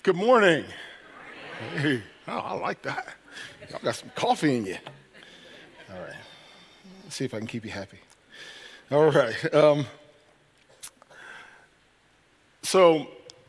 Good morning. Hey, oh, I like that. Y'all got some coffee in you. All right. Let's see if I can keep you happy. All right. So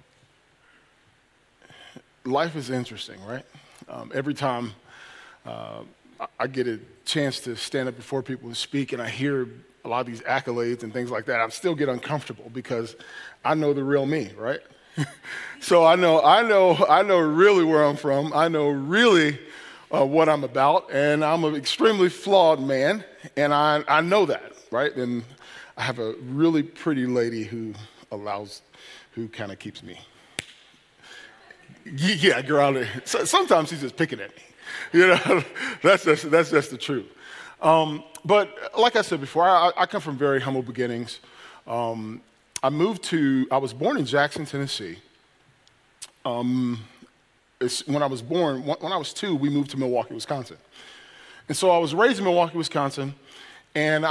life is interesting, right? Every time I get a chance to stand up before people and speak, and I hear a lot of these accolades and things like that, I still get uncomfortable because I know the real me, right? So I know really where I'm from. I know really what I'm about, and I'm an extremely flawed man, and I know that, right? And I have a really pretty lady who kind of keeps me. Yeah, girl. Sometimes she's just picking at me. You know, that's just the truth. But like I said before, I come from very humble beginnings. I was born in Jackson, Tennessee. When I was born, when I was 2, we moved to Milwaukee, Wisconsin. And so I was raised in Milwaukee, Wisconsin, and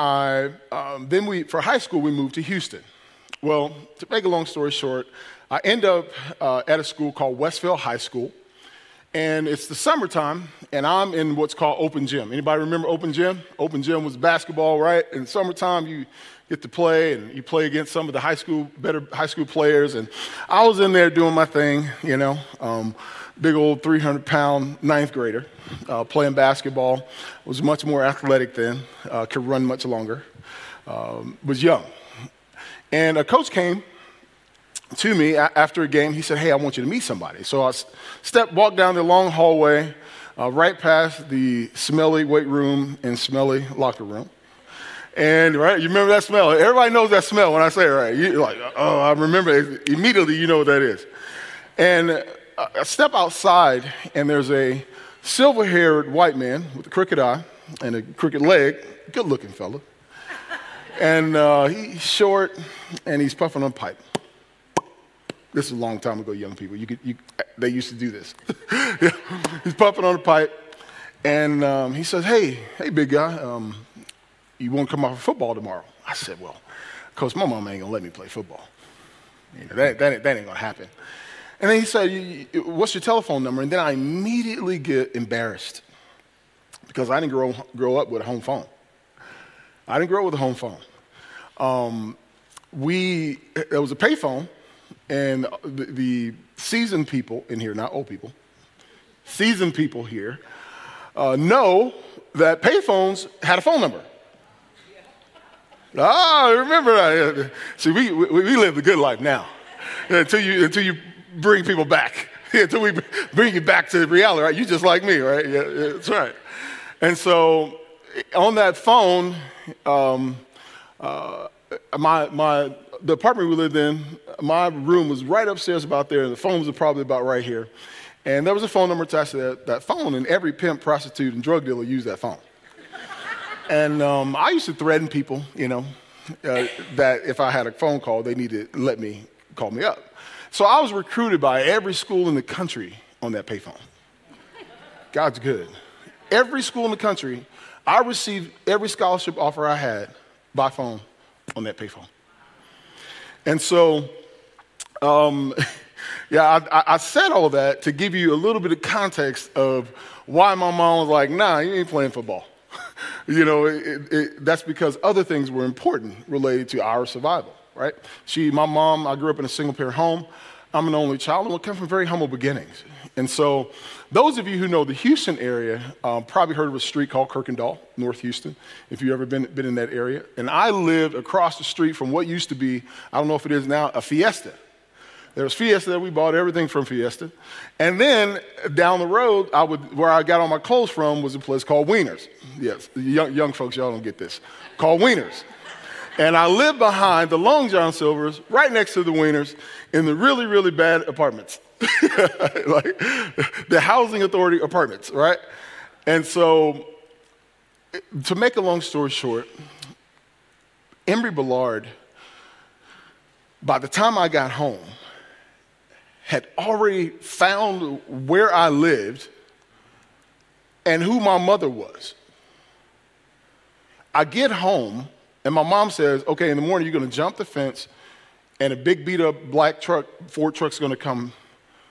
for high school, we moved to Houston. Well, to make a long story short, I end up at a school called Westfield High School, and it's the summertime, and I'm in what's called open gym. Anybody remember open gym? Open gym was basketball, right? In the summertime, you get to play, and you play against some of the better high school players, and I was in there doing my thing, big old 300-pound ninth grader, playing basketball. Was much more athletic then, could run much longer, was young. And a coach came to me after a game. He said, "Hey, I want you to meet somebody." So I walked down the long hallway, right past the smelly weight room and smelly locker room. And, right, you remember that smell? Everybody knows that smell when I say it, right? You're like, oh, I remember it. Immediately you know what that is. And I step outside, and there's a silver-haired white man with a crooked eye and a crooked leg, good-looking fella. And he's short, and he's puffing on a pipe. This is a long time ago, young people. They used to do this. Yeah. He's puffing on a pipe, and he says, hey, big guy, you want to come out for football tomorrow? I said, well, Coach, my mom ain't going to let me play football. That ain't going to happen. And then he said, what's your telephone number? And then I immediately get embarrassed because I didn't grow up with a home phone. I didn't grow up with a home phone. There was a pay phone, and the seasoned people in here, not old people, seasoned people here know that pay phones had a phone number. Remember that. See, we live the good life now until you bring people back. Until we bring you back to reality, right? You just like me, right? Yeah, that's right. And so on that phone, the apartment we lived in, my room was right upstairs about there, and the phone was probably about right here. And there was a phone number attached to that phone, and every pimp, prostitute, and drug dealer used that phone. And I used to threaten people, that if I had a phone call, they needed to call me up. So I was recruited by every school in the country on that payphone. God's good. Every school in the country, I received every scholarship offer I had by phone on that payphone. And so, I said all that to give you a little bit of context of why my mom was like, nah, you ain't playing football. That's because other things were important related to our survival, right? My mom, I grew up in a single-parent home. I'm an only child, and we come from very humble beginnings. And so those of you who know the Houston area probably heard of a street called Kirkendall, North Houston, if you've ever been in that area. And I lived across the street from what used to be, I don't know if it is now, a Fiesta. There was Fiesta there. We bought everything from Fiesta. And then down the road, where I got all my clothes from was a place called Wieners. Yes, young folks, y'all don't get this. Called Wieners. And I lived behind the Long John Silvers, right next to the Wieners, in the really, really bad apartments. Like the housing authority apartments, right? And so, to make a long story short, Embry-Bellard, by the time I got home, had already found where I lived and who my mother was. I get home, and my mom says, okay, in the morning you're going to jump the fence, and a big beat-up black truck, Ford truck's going to come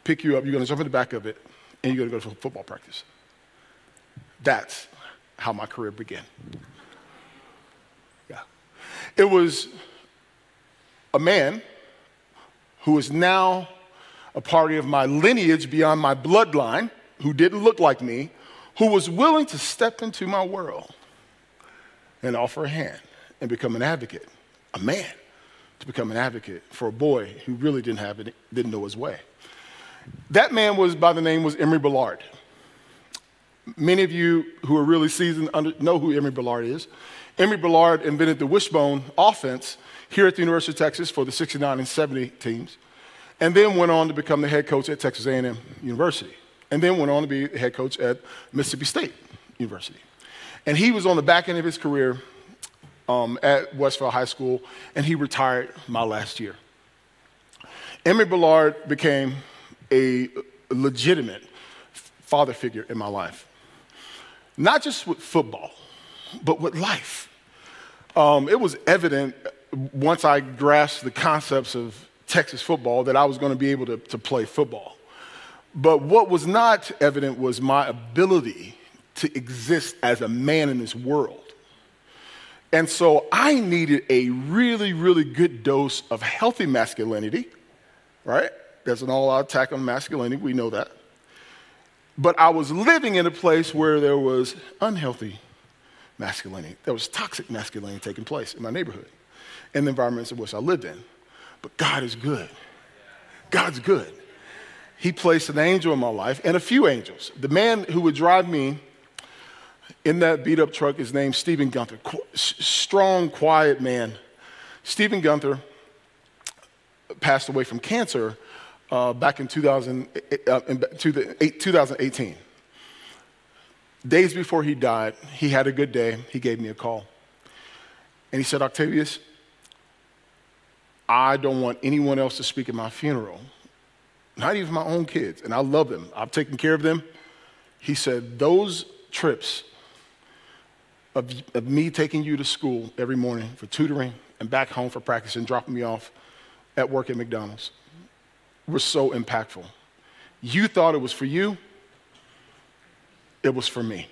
pick you up, you're going to jump in the back of it, and you're going to go to football practice. That's how my career began. Yeah. It was a man who is now a part of my lineage beyond my bloodline, who didn't look like me, who was willing to step into my world and offer a hand and become an advocate, a man to become an advocate for a boy who really didn't know his way. That man was Emory Bellard. Many of you who are really seasoned know who Emory Bellard is. Emory Bellard invented the wishbone offense here at the University of Texas for the 69 and 70 teams, and then went on to become the head coach at Texas A&M University, and then went on to be the head coach at Mississippi State University. And he was on the back end of his career at Westfield High School, and he retired my last year. Emory Bellard became a legitimate father figure in my life. Not just with football, but with life. It was evident once I grasped the concepts of Texas football that I was going to be able to play football. But what was not evident was my ability to exist as a man in this world. And so I needed a really, really good dose of healthy masculinity, right? There's an all-out attack on masculinity, we know that. But I was living in a place where there was unhealthy masculinity. There was toxic masculinity taking place in my neighborhood and the environments in which I lived in. But God is good. God's good. He placed an angel in my life and a few angels. The man who would drive me in that beat-up truck is named Stephen Gunther. Strong, quiet man. Stephen Gunther passed away from cancer back in 2018. Days before he died, he had a good day. He gave me a call. And he said, Octavius, I don't want anyone else to speak at my funeral, not even my own kids. And I love them. I've taken care of them. He said, those trips of me taking you to school every morning for tutoring and back home for practice and dropping me off at work at McDonald's were so impactful. You thought it was for you. It was for me.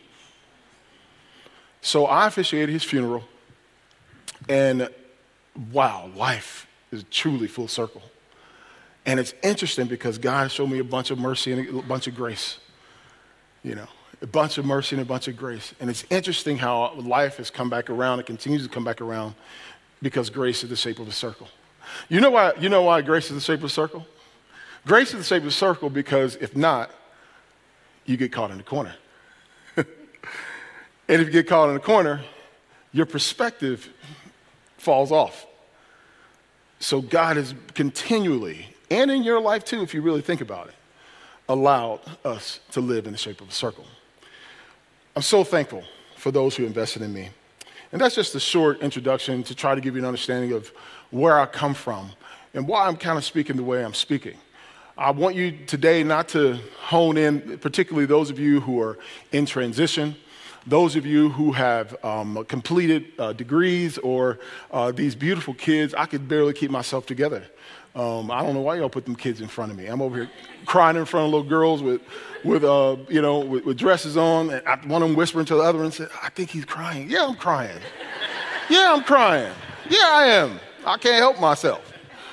So I officiated his funeral, and wow, life is truly full circle. And it's interesting because God showed me a bunch of mercy and a bunch of grace. You know, a bunch of mercy and a bunch of grace. And it's interesting how life has come back around and continues to come back around because grace is the shape of a circle. You know why grace is the shape of a circle? Grace is the shape of a circle because if not, you get caught in the corner. And if you get caught in the corner, your perspective falls off. So God has continually, and in your life too, if you really think about it, allowed us to live in the shape of a circle. I'm so thankful for those who invested in me. And that's just a short introduction to try to give you an understanding of where I come from and why I'm kind of speaking the way I'm speaking. I want you today not to hone in, particularly those of you who are in transition, those of you who have completed degrees or these beautiful kids. I could barely keep myself together. I don't know why y'all put them kids in front of me. I'm over here crying in front of little girls with dresses on, and one of them whispering to the other and said, I think he's crying. Yeah, I'm crying. Yeah, I'm crying. Yeah, I am. I can't help myself.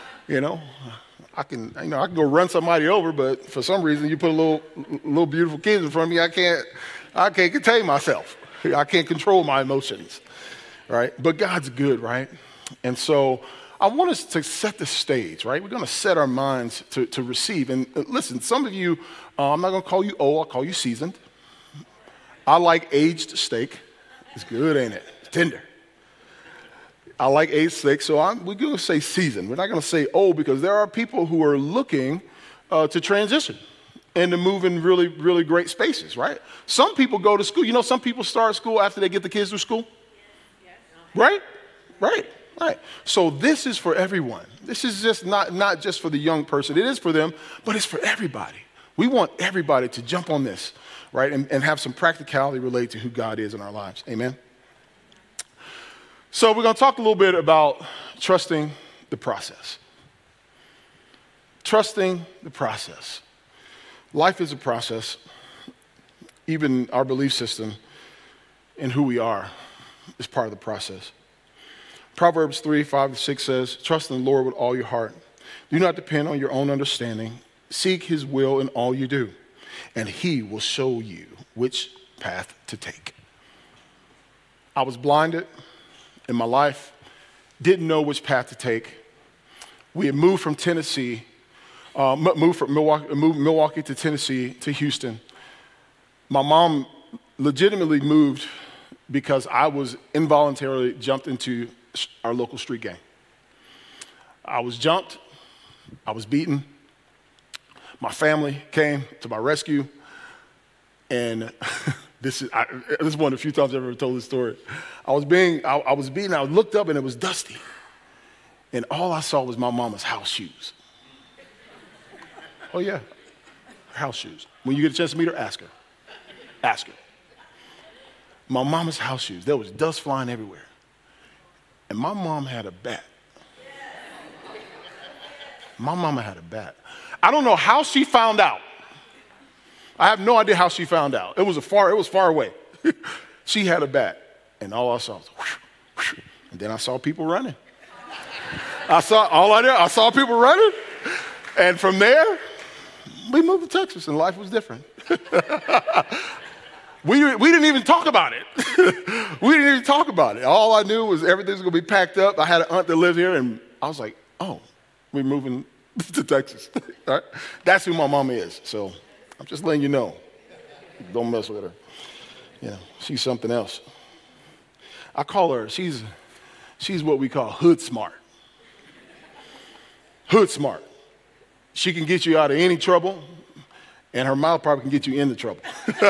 I can go run somebody over, but for some reason you put little beautiful kids in front of me. I can't contain myself. I can't control my emotions, right? But God's good, right? And so I want us to set the stage, right? We're going to set our minds to receive. And listen, some of you, I'm not going to call you old, I'll call you seasoned. I like aged steak. It's good, ain't it? It's tender. I like aged steak, so we're going to say seasoned. We're not going to say old because there are people who are looking to transition and to move in really, really great spaces, right? Some people go to school. Some people start school after they get the kids through school. Yes. Right? Right. So this is for everyone. This is just not just for the young person. It is for them, but it's for everybody. We want everybody to jump on this, right, and have some practicality related to who God is in our lives. Amen? So we're going to talk a little bit about trusting the process. Trusting the process. Life is a process. Even our belief system and who we are is part of the process. Proverbs 3:5-6 says, trust in the Lord with all your heart. Do not depend on your own understanding. Seek his will in all you do, and he will show you which path to take. I was blinded in my life, didn't know which path to take. We had moved from Tennessee, moved from Milwaukee to Tennessee to Houston. My mom legitimately moved because I was involuntarily jumped into our local street gang. I was jumped, I was beaten. My family came to my rescue, and this is one of the few times I've ever told this story. I was beaten, I looked up and it was dusty, and all I saw was my mama's house shoes. Oh yeah, her house shoes. When you get a chance to meet her, ask her. Ask her. My mama's house shoes. There was dust flying everywhere. And my mom had a bat. My mama had a bat. I don't know how she found out. I have no idea how she found out. It was far away. She had a bat. And all I saw was whoosh, whoosh. And then I saw people running. I saw people running. And from there, we moved to Texas and life was different. We didn't even talk about it. We didn't even talk about it. All I knew was everything's going to be packed up. I had an aunt that lived here, and I was like, oh, we're moving to Texas. All right? That's who my mama is. So I'm just letting you know. Don't mess with her. Yeah, she's something else. I call her, she's what we call hood smart. Hood smart. She can get you out of any trouble. And her mouth probably can get you into trouble.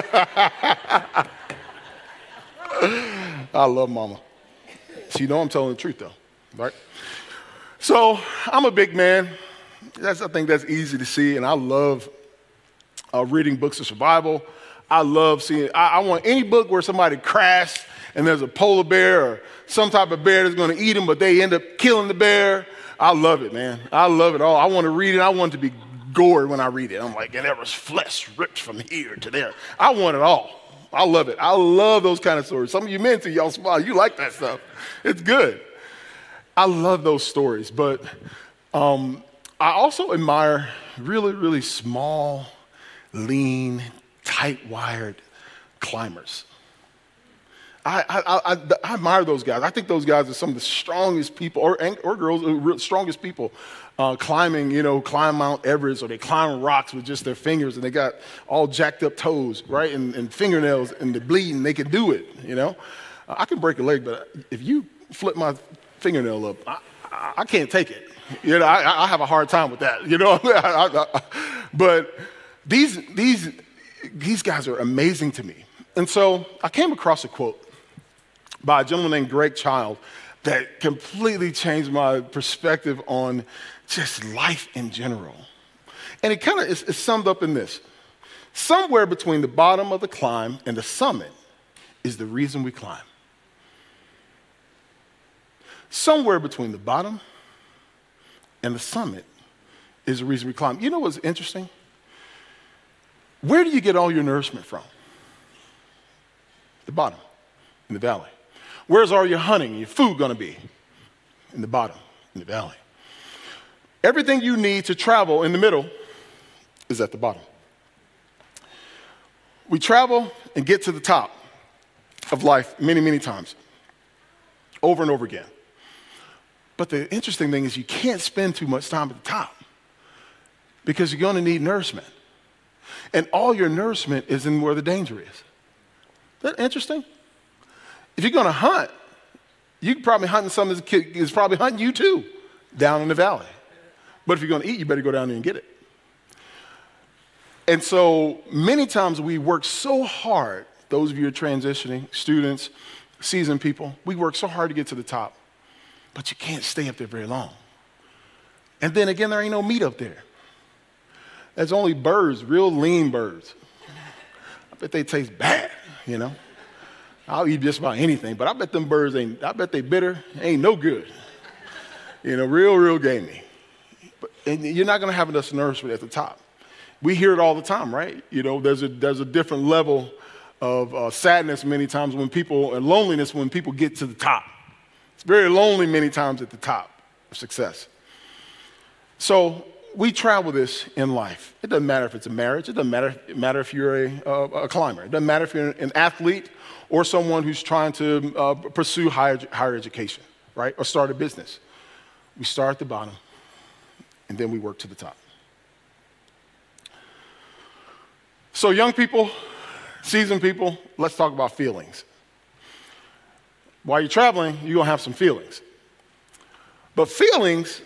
I love mama. She know I'm telling the truth though, right? So I'm a big man. I think that's easy to see. And I love reading books of survival. I love seeing, I want any book where somebody crashed and there's a polar bear or some type of bear that's going to eat them, but they end up killing the bear. I love it, man. I love it all. I want to read it. I want it to be gory when I read it. I'm like, and there was flesh ripped from here to there. I want it all. I love it. I love those kind of stories. Some of you men, y'all smile. You like that stuff. It's good. I love those stories. But I also admire really, really small, lean, tight-wired climbers. I admire those guys. I think those guys are some of the strongest people, or girls, strongest people climbing, climb Mount Everest, or they climb rocks with just their fingers, and they got all jacked up toes, right, and fingernails, and they're bleeding. They can do it, I can break a leg, but if you flip my fingernail up, I can't take it. I have a hard time with that, But these guys are amazing to me. And so I came across a quote by a gentleman named Greg Child that completely changed my perspective on just life in general. And it kind of is summed up in this. Somewhere between the bottom of the climb and the summit is the reason we climb. Somewhere between the bottom and the summit is the reason we climb. You know what's interesting? Where do you get all your nourishment from? The bottom, in the valley. Where's all your hunting, your food going to be? In the bottom, in the valley. Everything you need to travel in the middle is at the bottom. We travel and get to the top of life many, many times, over and over again. But the interesting thing is you can't spend too much time at the top because you're going to need nourishment. And all your nourishment is in where the danger is. Isn't that interesting? If you're going to hunt, you can probably hunt something that's probably hunting you too, down in the valley. But if you're going to eat, you better go down there and get it. And so many times we work so hard, those of you who are transitioning, students, seasoned people, we work so hard to get to the top, but you can't stay up there very long. And then again, there ain't no meat up there. There's only birds, real lean birds. I bet they taste bad, I'll eat just about anything, but I bet them birds I bet they bitter, ain't no good. Real gamey. And you're not going to have enough nourishment at the top. We hear it all the time, right? You know, there's a different level of sadness many times when people, and loneliness when people get to the top. It's very lonely many times at the top of success. So we travel this in life. It doesn't matter if it's a marriage. It doesn't matter if you're a climber. It doesn't matter if you're an athlete or someone who's trying to pursue higher education, right? Or start a business. We start at the bottom, and then we work to the top. So young people, seasoned people, let's talk about feelings. While you're traveling, you're going to have some feelings. But feelings,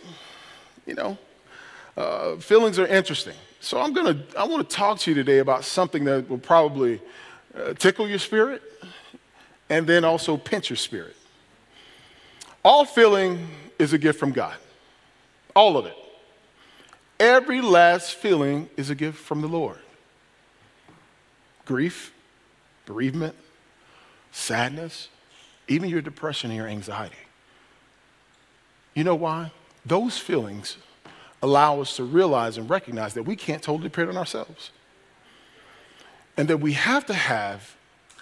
feelings are interesting. So I want to talk to you today about something that will probably tickle your spirit and then also pinch your spirit. All feeling is a gift from God. All of it. Every last feeling is a gift from the Lord. Grief, bereavement, sadness, even your depression and your anxiety. You know why? Those feelings allow us to realize and recognize that we can't totally depend on ourselves. And that we have to have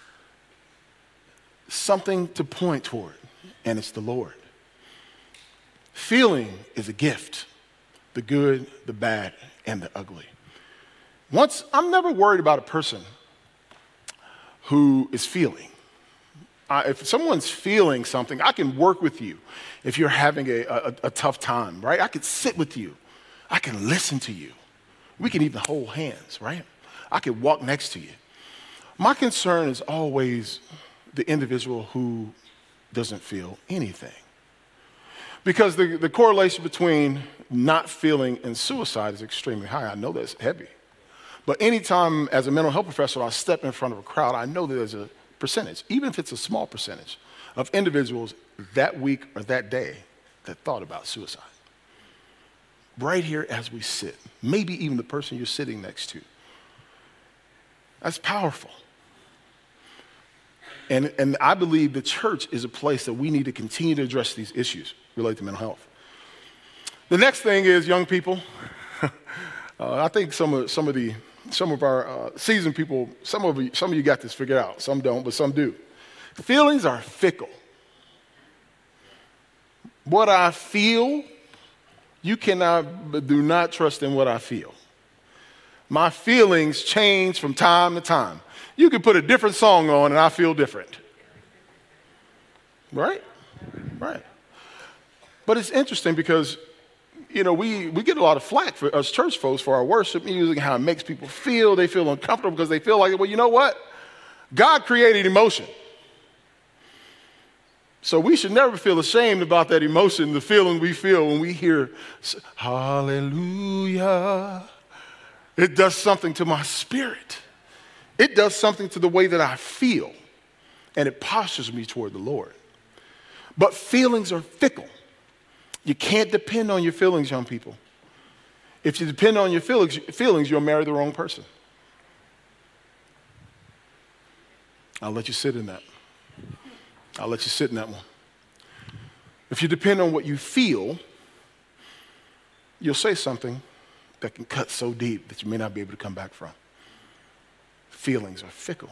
something to point toward, and it's the Lord. Feeling is a gift, the good, the bad, and the ugly. I'm never worried about a person who is feeling. If someone's feeling something, I can work with you. If you're having a tough time, right? I can sit with you. I can listen to you. We can even hold hands, right? I can walk next to you. My concern is always the individual who doesn't feel anything. Because the correlation between not feeling and suicide is extremely high. I know that's heavy. But anytime as a mental health professional I step in front of a crowd, I know that there's a percentage, even if it's a small percentage, of individuals that week or that day that thought about suicide. Right here as we sit, maybe even the person you're sitting next to. That's powerful. And I believe the church is a place that we need to continue to address these issues related to mental health. The next thing is young people. I think some of our seasoned people, some of you got this figured out. Some don't, but some do. Feelings are fickle. What I feel, do not trust in what I feel. My feelings change from time to time. You can put a different song on and I feel different. Right? Right. But it's interesting because, we get a lot of flack for us church folks for our worship music, how it makes people feel. They feel uncomfortable because they feel like, well, you know what? God created emotion. So we should never feel ashamed about that emotion, the feeling we feel when we hear hallelujah. It does something to my spirit. It does something to the way that I feel, and it postures me toward the Lord. But feelings are fickle. You can't depend on your feelings, young people. If you depend on your feelings, you'll marry the wrong person. I'll let you sit in that. I'll let you sit in that one. If you depend on what you feel, you'll say something that can cut so deep that you may not be able to come back from. Feelings are fickle.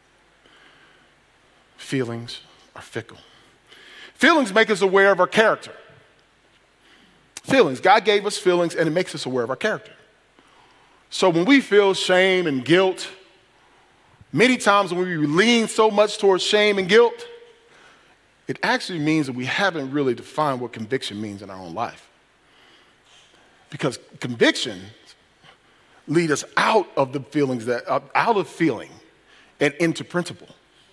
Feelings are fickle. Feelings make us aware of our character. Feelings. God gave us feelings, and it makes us aware of our character. So when we feel shame and guilt, many times when we lean so much towards shame and guilt, it actually means that we haven't really defined what conviction means in our own life. Because convictions lead us out of the feelings out of feeling and into principle.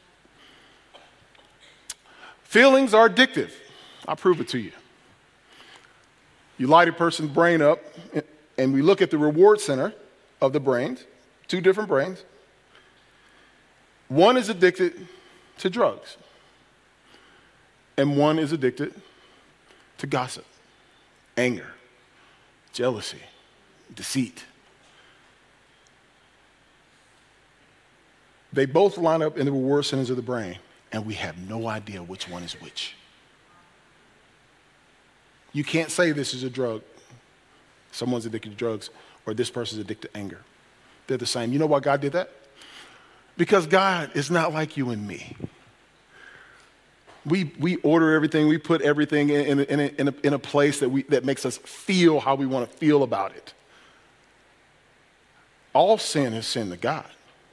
Feelings are addictive. I'll prove it to you. You light a person's brain up, and we look at the reward center of the brains, two different brains. One is addicted to drugs, and one is addicted to gossip, anger, jealousy, deceit. They both line up in the reward centers of the brain, and we have no idea which one is which. You can't say this is a drug, someone's addicted to drugs, or this person's addicted to anger. They're the same. You know why God did that? Because God is not like you and me. We order everything. We put everything in a place that makes us feel how we want to feel about it. All sin is sin to God.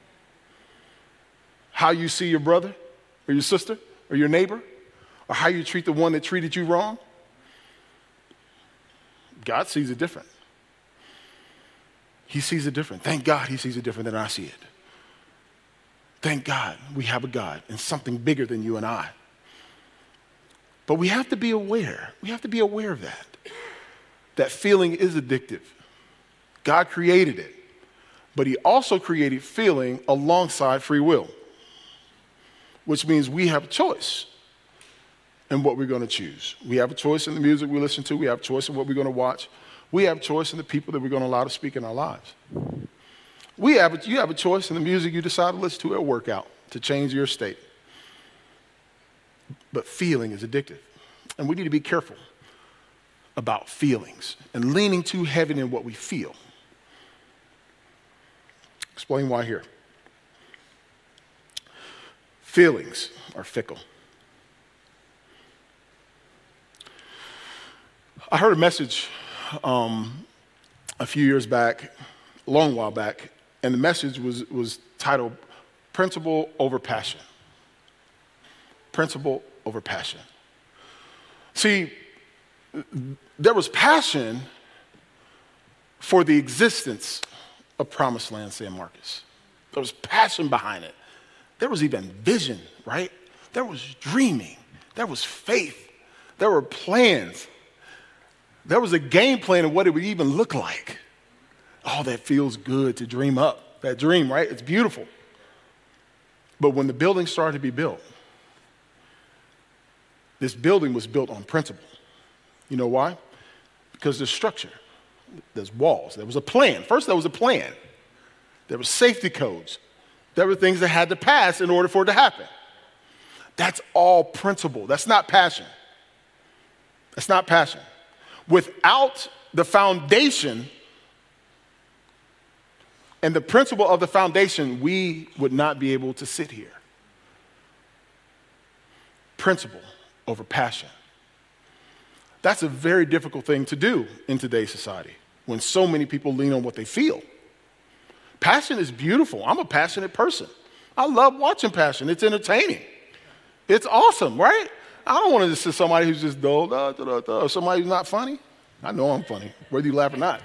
How you see your brother or your sister or your neighbor, or how you treat the one that treated you wrong, God sees it different. He sees it different. Thank God he sees it different than I see it. Thank God we have a God and something bigger than you and I. But we have to be aware. We have to be aware of that. That feeling is addictive. God created it. But he also created feeling alongside free will, which means we have a choice in what we're going to choose. We have a choice in the music we listen to. We have a choice in what we're going to watch. We have a choice in the people that we're going to allow to speak in our lives. You have a choice in the music you decide to listen to at workout to change your state. But feeling is addictive. And we need to be careful about feelings and leaning too heavy in what we feel. Explain why here. Feelings are fickle. I heard a message a few years back, a long while back, and the message was titled Principle Over Passion. Principle over passion. See, there was passion for the existence of Promised Land San Marcos. There was passion behind it. There was even vision, right? There was dreaming. There was faith. There were plans. There was a game plan of what it would even look like. Oh, that feels good to dream up. That dream, right? It's beautiful. But when the building started to be built, this building was built on principle. You know why? Because there's structure. There's walls. There was a plan. First, there was a plan. There were safety codes. There were things that had to pass in order for it to happen. That's all principle. That's not passion. That's not passion. Without the foundation and the principle of the foundation, we would not be able to sit here. Principle over passion. That's a very difficult thing to do in today's society when so many people lean on what they feel. Passion is beautiful. I'm a passionate person. I love watching passion. It's entertaining. It's awesome, right? I don't want to just see somebody who's just dull, or somebody who's not funny. I know I'm funny, whether you laugh or not.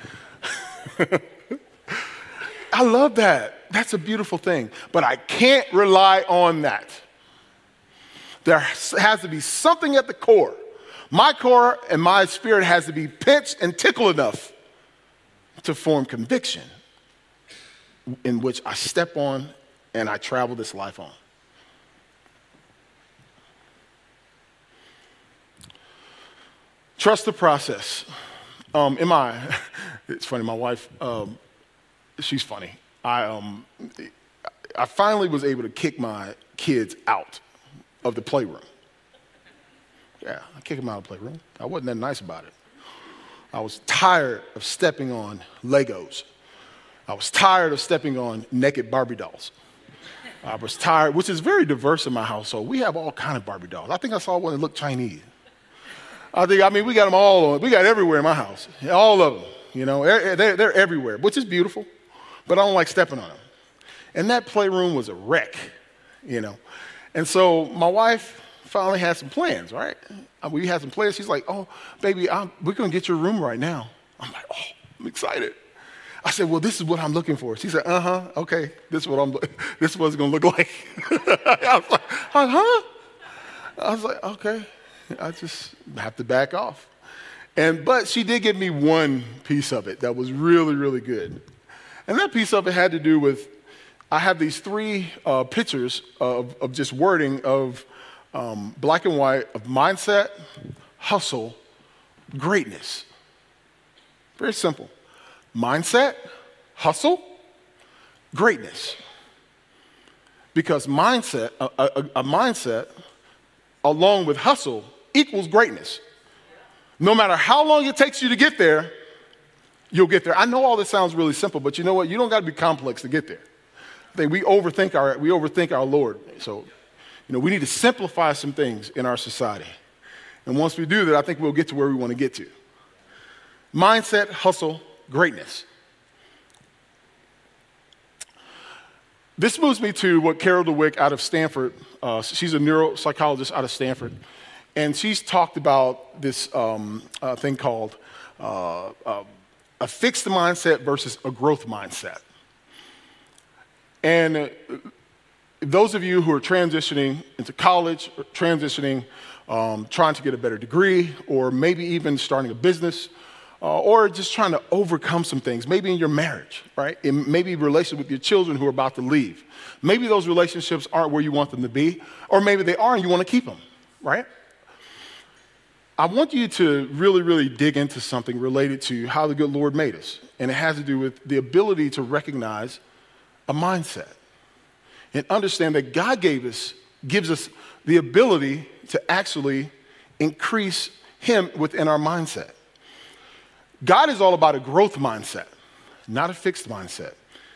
I love that. That's a beautiful thing. But I can't rely on that. There has to be something at the core. My core and my spirit has to be pinched and tickled enough to form conviction in which I step on and I travel this life on. Trust the process. It's funny, my wife, she's funny. I finally was able to kick my kids out of the playroom. Yeah, I kicked them out of the playroom. I wasn't that nice about it. I was tired of stepping on Legos. I was tired of stepping on naked Barbie dolls. I was tired, which is very diverse in my household. We have all kind of Barbie dolls. I think I saw one that looked Chinese. We got them all on. We got everywhere in my house. All of them. You know, they're everywhere, which is beautiful. But I don't like stepping on them. And that playroom was a wreck, you know. And so my wife finally had some plans, right? We had some plans. She's like, oh, baby, we're going to get your room right now. I'm like, oh, I'm excited. I said, well, this is what I'm looking for. She said, okay, this is what it's going to look like. I was like, I was like, okay, I just have to back off. But she did give me one piece of it that was really, really good. And that piece of it had to do with, I have these three pictures of just wording of black and white of mindset, hustle, greatness. Very simple. Mindset, hustle, greatness. Because mindset, a mindset along with hustle equals greatness. No matter how long it takes you to get there, you'll get there. I know all this sounds really simple, but you know what? You don't got to be complex to get there. I think we overthink our Lord. So, we need to simplify some things in our society. And once we do that, I think we'll get to where we want to get to. Mindset, hustle, greatness. This moves me to what Carol DeWick out of Stanford, she's a neuropsychologist out of Stanford, and she's talked about this thing called a fixed mindset versus a growth mindset. And those of you who are transitioning into college, or transitioning, trying to get a better degree, or maybe even starting a business, or just trying to overcome some things, maybe in your marriage, right? And maybe relations with your children who are about to leave. Maybe those relationships aren't where you want them to be, or maybe they are and you want to keep them, right? I want you to really, really dig into something related to how the good Lord made us. And it has to do with the ability to recognize a mindset and understand that God gives us the ability to actually increase Him within our mindset. God is all about a growth mindset, not a fixed mindset.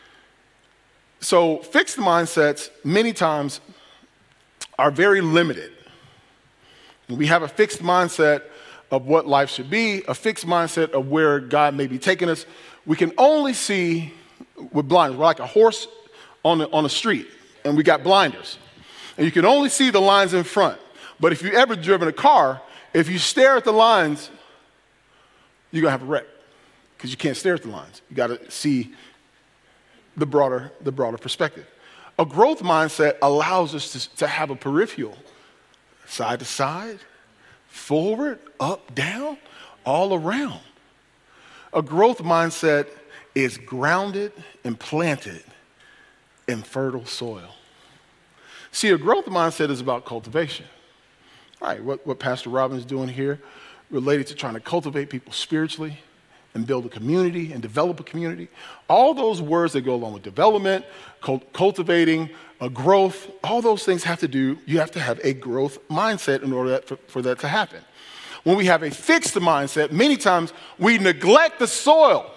So fixed mindsets many times are very limited. We have a fixed mindset of what life should be, a fixed mindset of where God may be taking us. We can only see with blinders. We're like a horse on the street, and we got blinders. And you can only see the lines in front. But if you've ever driven a car, if you stare at the lines, you're going to have a wreck because you can't stare at the lines. You got to see the broader perspective. A growth mindset allows us to have a peripheral, side to side, forward, up, down, all around. A growth mindset is grounded and planted in fertile soil. See, a growth mindset is about cultivation. All right, what Pastor Robin is doing here related to trying to cultivate people spiritually and build a community and develop a community. All those words that go along with development, cultivating, growth, all those things you have to have a growth mindset in order for that to happen. When we have a fixed mindset, many times we neglect the soil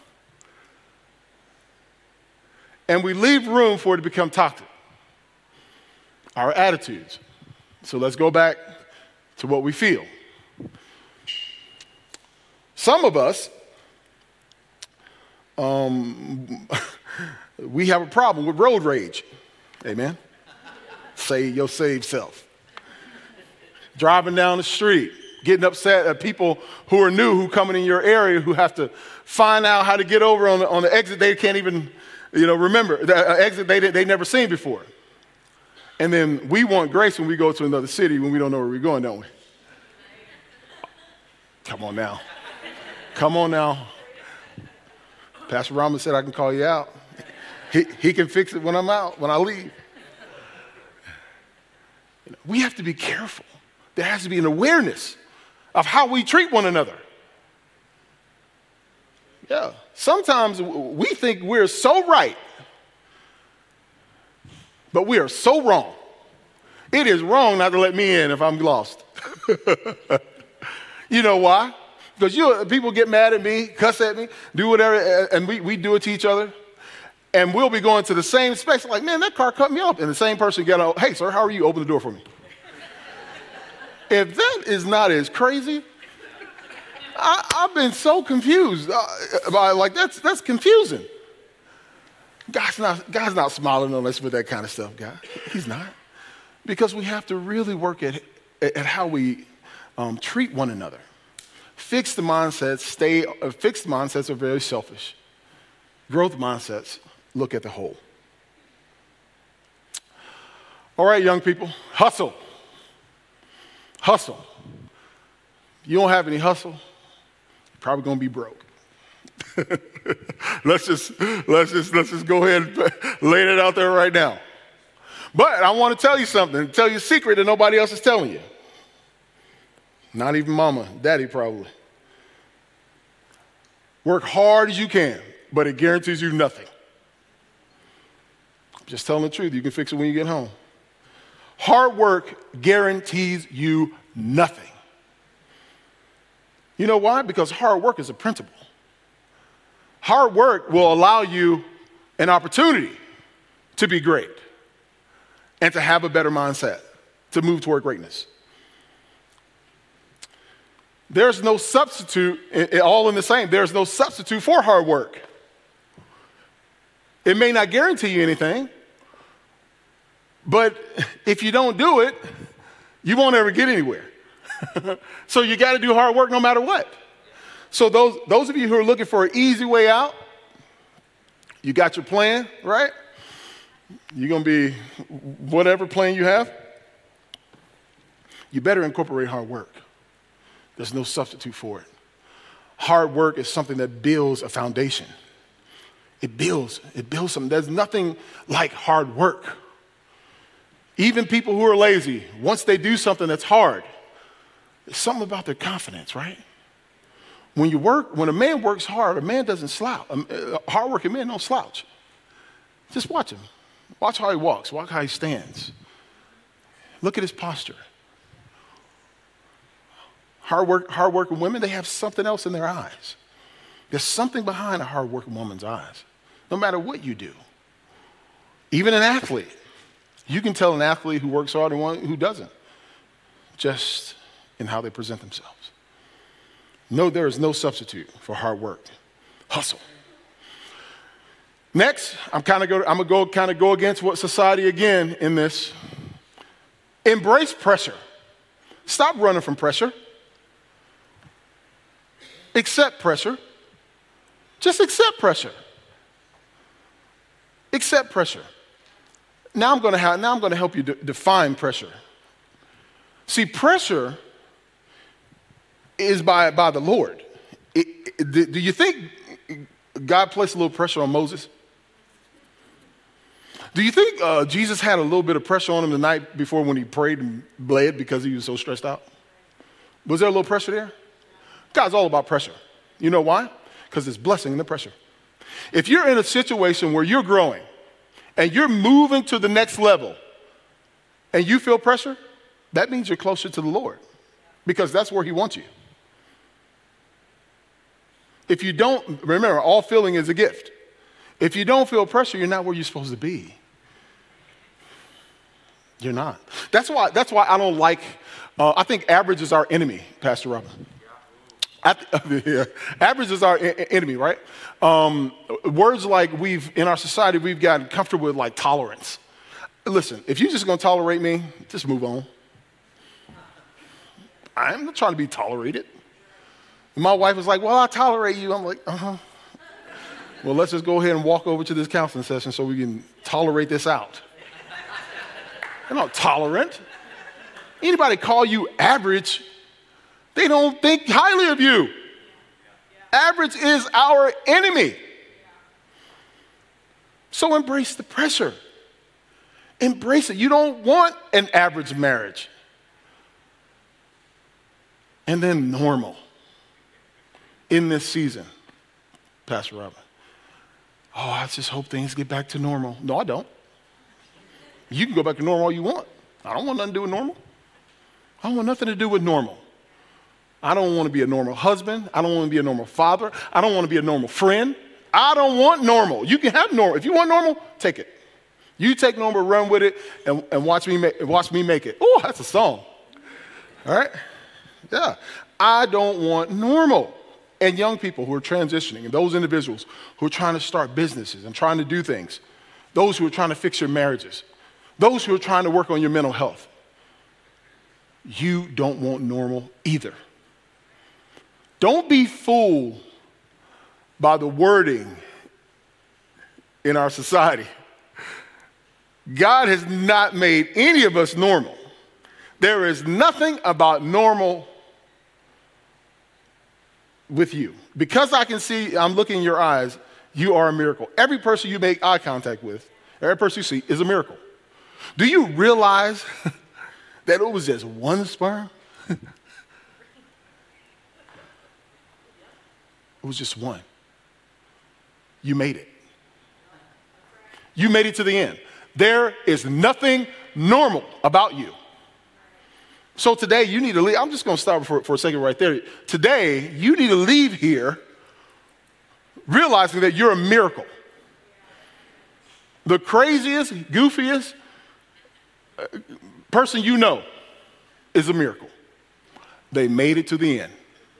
and we leave room for it to become toxic. Our attitudes. So let's go back to what we feel. Some of us, we have a problem with road rage. Amen? Say your saved self. Driving down the street, getting upset at people who are new, who coming in your area, who have to find out how to get over on the exit they can't even, remember, the exit they never seen before. And then we want grace when we go to another city when we don't know where we're going, don't we? Come on now. Come on now. Pastor Rahman said I can call you out. He can fix it when I'm out, when I leave. We have to be careful. There has to be an awareness of how we treat one another. Yeah. Sometimes we think we're so right, but we are so wrong. It is wrong not to let me in if I'm lost. You know why? Because people get mad at me, cuss at me, do whatever, and we do it to each other. And we'll be going to the same space, like, man, that car cut me up. And the same person get out, hey, sir, how are you? Open the door for me. If that is not as crazy, I've been so confused. That's confusing. God's not smiling on us with that kind of stuff, God. He's not. Because we have to really work at how we treat one another. Fixed mindsets are very selfish. Growth mindsets look at the whole. All right, young people, hustle. Hustle. If you don't have any hustle, you're probably going to be broke. let's just go ahead and lay it out there right now. But I want to tell you something, tell you a secret that nobody else is telling you. Not even mama, daddy probably. Work hard as you can, but it guarantees you nothing. I'm just telling the truth. You can fix it when you get home. Hard work guarantees you nothing. You know why? Because hard work is a principle. Hard work will allow you an opportunity to be great and to have a better mindset, to move toward greatness. There's no substitute, all in the same, there's no substitute for hard work. It may not guarantee you anything, but if you don't do it, you won't ever get anywhere. So you got to do hard work no matter what. So those of you who are looking for an easy way out, you got your plan, right? You're going to be whatever plan you have. You better incorporate hard work. There's no substitute for it. Hard work is something that builds a foundation. It builds something. There's nothing like hard work. Even people who are lazy, once they do something that's hard, there's something about their confidence, right? When a man works hard, a man doesn't slouch. Hard-working men don't slouch. Just watch him. Watch how he walks. Watch how he stands. Look at his posture. Hard-working women, they have something else in their eyes. There's something behind a hard-working woman's eyes, no matter what you do. Even an athlete. You can tell an athlete who works hard and one who doesn't, just in how they present themselves. No, there is no substitute for hard work. Hustle. Next, I'm going to go against what society again in this. Embrace pressure. Stop running from pressure. Accept pressure. Just accept pressure. Accept pressure. Now I'm going to help you define pressure. See, pressure is by the Lord. Do you think God placed a little pressure on Moses? Do you think Jesus had a little bit of pressure on him the night before when he prayed and bled because he was so stressed out? Was there a little pressure there? God's all about pressure. You know why? Because there's blessing in the pressure. If you're in a situation where you're growing and you're moving to the next level and you feel pressure, that means you're closer to the Lord because that's where he wants you. If you don't, remember, all feeling is a gift. If you don't feel pressure, you're not where you're supposed to be. You're not. That's why I don't like, I think average is our enemy, Pastor Robin. Average is our enemy, right? Words like in our society, we've gotten comfortable with like tolerance. Listen, if you're just going to tolerate me, just move on. I'm not trying to be tolerated. My wife was like, well, I tolerate you. I'm like, uh-huh. Well, let's just go ahead and walk over to this counseling session so we can tolerate this out. They're not tolerant. Anybody call you average, they don't think highly of you. Average is our enemy. So embrace the pressure. Embrace it. You don't want an average marriage. And then normal. In this season, Pastor Robin. Oh, I just hope things get back to normal. No, I don't. You can go back to normal all you want. I don't want nothing to do with normal. I don't want nothing to do with normal. I don't want to be a normal husband. I don't want to be a normal father. I don't want to be a normal friend. I don't want normal. You can have normal. If you want normal, take it. You take normal, run with it, and watch me make it. Oh, that's a song. All right? Yeah. I don't want normal. And young people who are transitioning, and those individuals who are trying to start businesses and trying to do things, those who are trying to fix your marriages, those who are trying to work on your mental health, you don't want normal either. Don't be fooled by the wording in our society. God has not made any of us normal. There is nothing about normal with you. Because I can see, I'm looking in your eyes, you are a miracle. Every person you make eye contact with, every person you see is a miracle. Do you realize that it was just one sperm? It was just one. You made it. You made it to the end. There is nothing normal about you. So today you need to leave. I'm just going to stop for a second right there. Today you need to leave here realizing that you're a miracle. The craziest, goofiest person you know is a miracle. They made it to the end.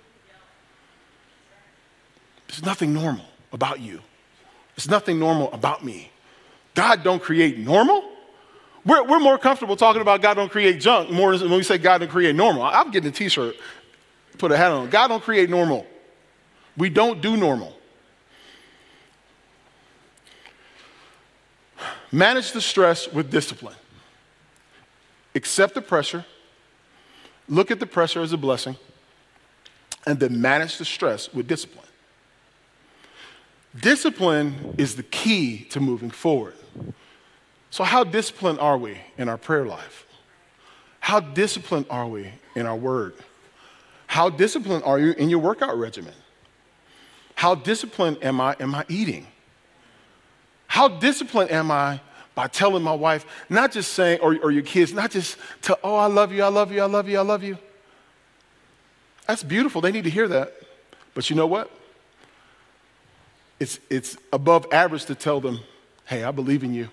There's nothing normal about you. There's nothing normal about me. God don't create normal. We're more comfortable talking about God don't create junk more than when we say God don't create normal. I'm getting a t-shirt, put a hat on. God don't create normal. We don't do normal. Manage the stress with discipline. Accept the pressure. Look at the pressure as a blessing. And then manage the stress with discipline. Discipline is the key to moving forward. So how disciplined are we in our prayer life? How disciplined are we in our word? How disciplined are you in your workout regimen? How disciplined am I in my eating? How disciplined am I by telling my wife, not just saying, or your kids, not just tell, oh, I love you, I love you, I love you, I love you. That's beautiful. They need to hear that. But you know what? It's above average to tell them, hey, I believe in you.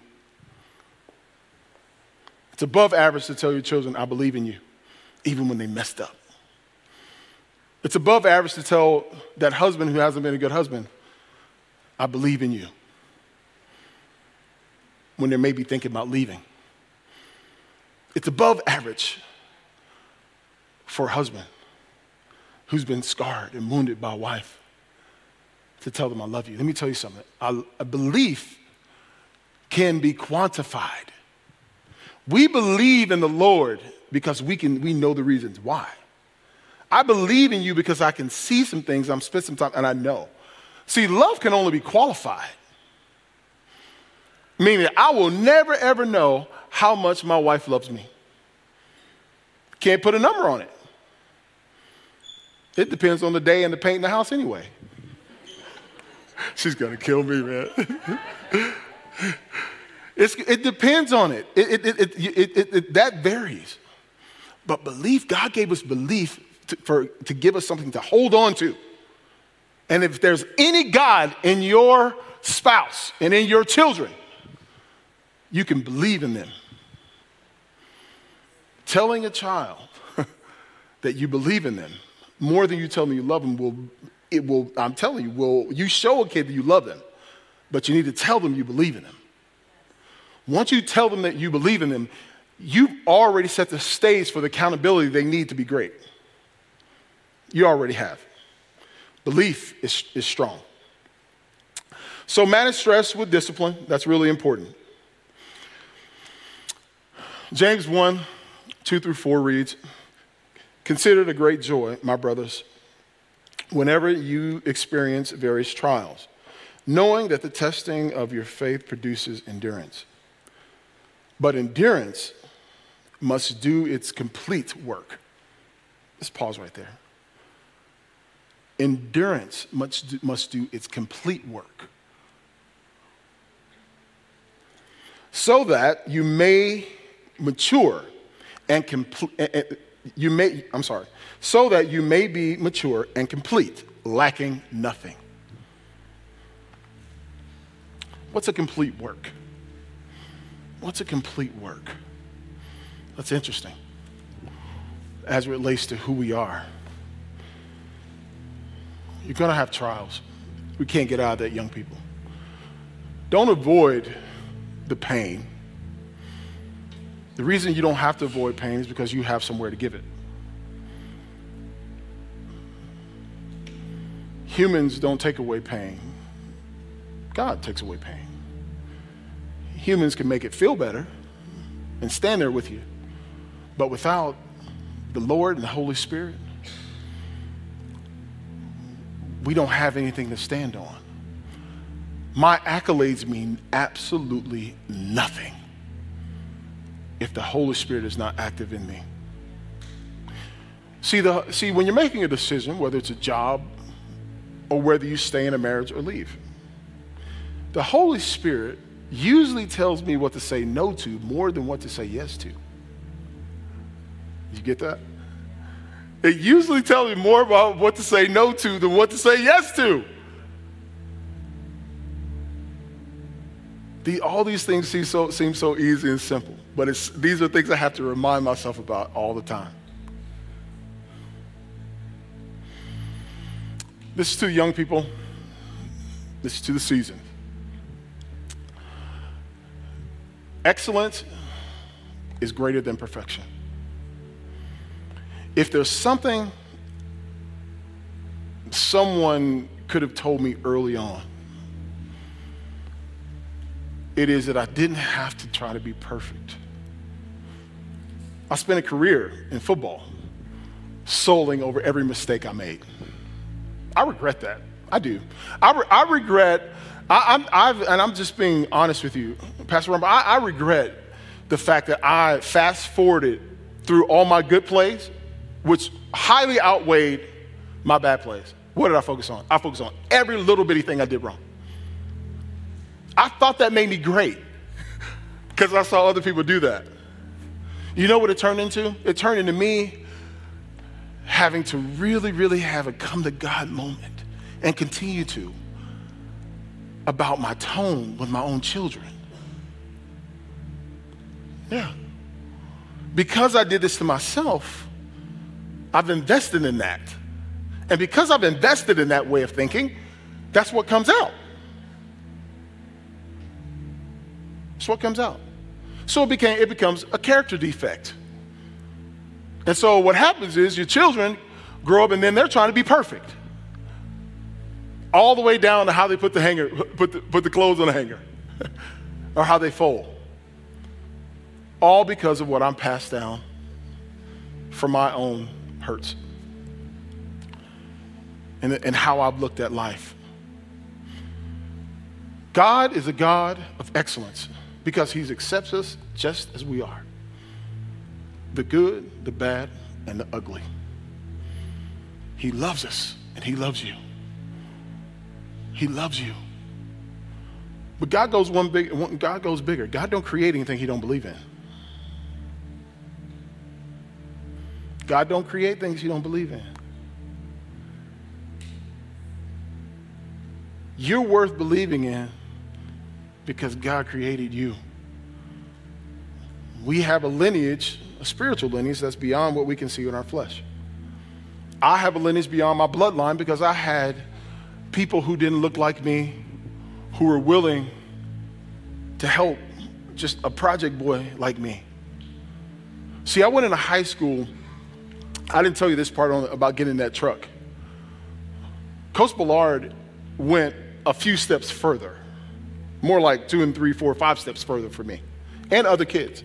It's above average to tell your children, I believe in you, even when they messed up. It's above average to tell that husband who hasn't been a good husband, I believe in you, when they may be thinking about leaving. It's above average for a husband who's been scarred and wounded by a wife to tell them I love you. Let me tell you something. A belief can be quantified. We believe in the Lord because we know the reasons why. I believe in you because I can see some things, I'm spent some time, and I know. See, love can only be qualified. Meaning I will never, ever know how much my wife loves me. Can't put a number on it. It depends on the day and the paint in the house anyway. She's going to kill me, man. It depends on it. That varies. But belief, God gave us belief to give us something to hold on to. And if there's any God in your spouse and in your children, you can believe in them. Telling a child that you believe in them more than you tell them you love them I'm telling you, you show a kid that you love them, but you need to tell them you believe in them. Once you tell them that you believe in them, you already set the stage for the accountability they need to be great. You already have. Belief is strong. So manage stress with discipline. That's really important. James 1, 2 through 4 reads, "Consider it a great joy, my brothers, whenever you experience various trials, knowing that the testing of your faith produces endurance. But endurance must do its complete work." Let's pause right there. Endurance must do its complete work, so that you may mature and so that you may be mature and complete, lacking nothing. What's a complete work? What's a complete work? That's interesting as it relates to who we are. You're going to have trials. We can't get out of that, young people. Don't avoid the pain. The reason you don't have to avoid pain is because you have somewhere to give it. Humans don't take away pain. God takes away pain. Humans can make it feel better and stand there with you. But without the Lord and the Holy Spirit, we don't have anything to stand on. My accolades mean absolutely nothing if the Holy Spirit is not active in me. See, when you're making a decision, whether it's a job or whether you stay in a marriage or leave, the Holy Spirit usually tells me what to say no to more than what to say yes to. You get that? It usually tells me more about what to say no to than what to say yes to. All these things seem so easy and simple, but these are things I have to remind myself about all the time. This is to young people. This is to the seasoned. Excellence is greater than perfection. If there's something someone could have told me early on, it is that I didn't have to try to be perfect. I spent a career in football soling over every mistake I made. I regret that. I do. I regret, and I'm just being honest with you, Pastor Rumble, I regret the fact that I fast forwarded through all my good plays, which highly outweighed my bad plays. What did I focus on? I focused on every little bitty thing I did wrong. I thought that made me great because I saw other people do that. You know what it turned into? It turned into me having to really, really have a come to God moment and continue to about my tone with my own children. Yeah. Because I did this to myself, I've invested in that. And because I've invested in that way of thinking, that's what comes out. That's what comes out. So it becomes a character defect. And so what happens is your children grow up and then they're trying to be perfect. All the way down to how they put the clothes on the hanger or how they fold. All because of what I'm passed down from my own hurts and how I've looked at life. God is a God of excellence because he accepts us just as we are. The good, the bad, and the ugly. He loves us and he loves you. He loves you. But God goes bigger. God don't create anything he don't believe in. God don't create things he don't believe in. You're worth believing in because God created you. We have a lineage, a spiritual lineage that's beyond what we can see in our flesh. I have a lineage beyond my bloodline because I had people who didn't look like me, who were willing to help just a project boy like me. See, I went into high school. I didn't tell you this part about getting in that truck. Coach Ballard went a few steps further, more like 2 and 3, 4, 5 steps further for me and other kids.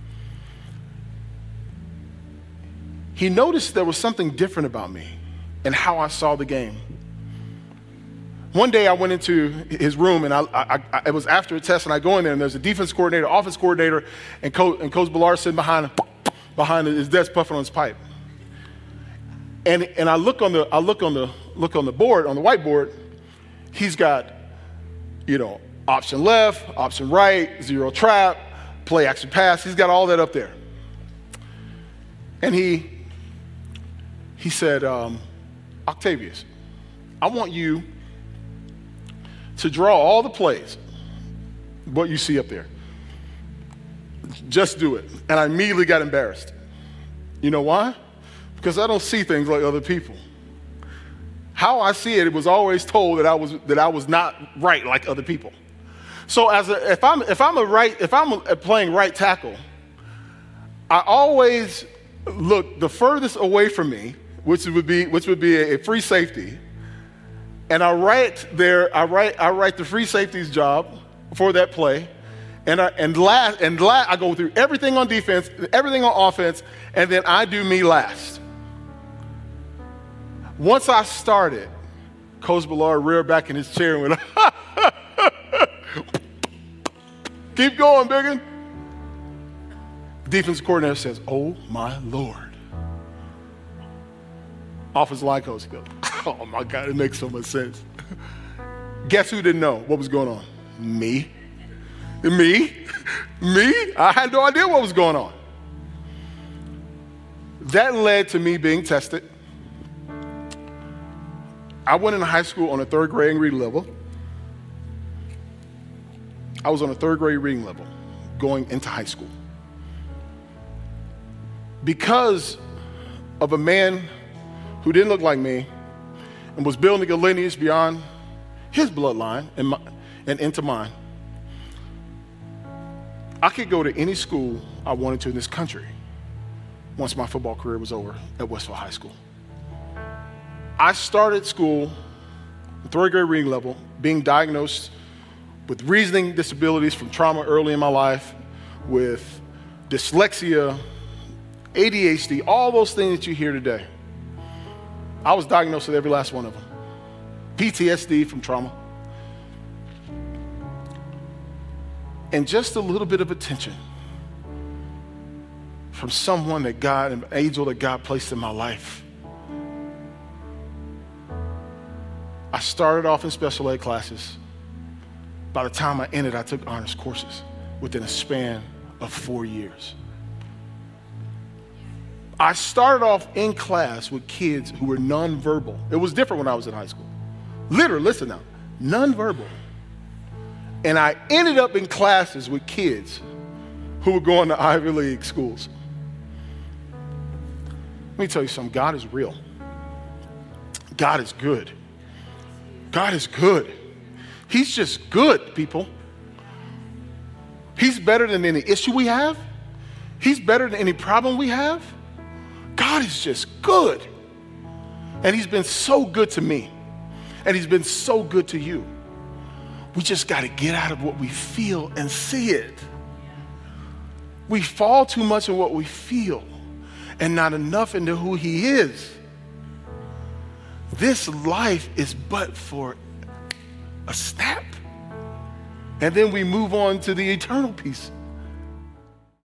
He noticed there was something different about me and how I saw the game. One day I went into his room and it was after a test and I go in there and there's a defense coordinator, offense coordinator, and Coach Ballard sitting behind his desk puffing on his pipe. And I look on the board, on the whiteboard, he's got, option left, option right, zero trap, play action pass. He's got all that up there. And he said, Octavius, I want you to draw all the plays, what you see up there. Just do it. And I immediately got embarrassed. You know why? Because I don't see things like other people. How I see it, it was always told that I was not right like other people. So if I'm playing right tackle, I always look the furthest away from me, which would be a free safety, and I write the free safety's job for that play, and I go through everything on defense, everything on offense, and then I do me last. Once I started, Coach Ballard reared back in his chair and went, keep going, Biggin. Defense coordinator says, oh my Lord. Offensive line coach goes, oh my God, it makes so much sense. Guess who didn't know what was going on? Me. I had no idea what was going on. That led to me being tested. I went into high school on a 3rd grade reading level. I was on a third grade reading level going into high school. Because of a man who didn't look like me and was building a lineage beyond his bloodline and into mine, I could go to any school I wanted to in this country once my football career was over at Westville High School. I started school, third grade reading level, being diagnosed with reasoning disabilities from trauma early in my life, with dyslexia, ADHD, all those things that you hear today. I was diagnosed with every last one of them. PTSD from trauma. And just a little bit of attention from someone that God, an angel that God placed in my life. I started off in special ed classes. By the time I ended, I took honors courses within a span of 4 years. I started off in class with kids who were nonverbal. It was different when I was in high school. Literally, listen now, nonverbal. And I ended up in classes with kids who were going to Ivy League schools. Let me tell you something, God is real. God is good. God is good. He's just good, people. He's better than any issue we have. He's better than any problem we have. God is just good. And he's been so good to me. And he's been so good to you. We just got to get out of what we feel and see it. We fall too much in what we feel and not enough into who he is. This life is but for a snap. And then we move on to the eternal piece.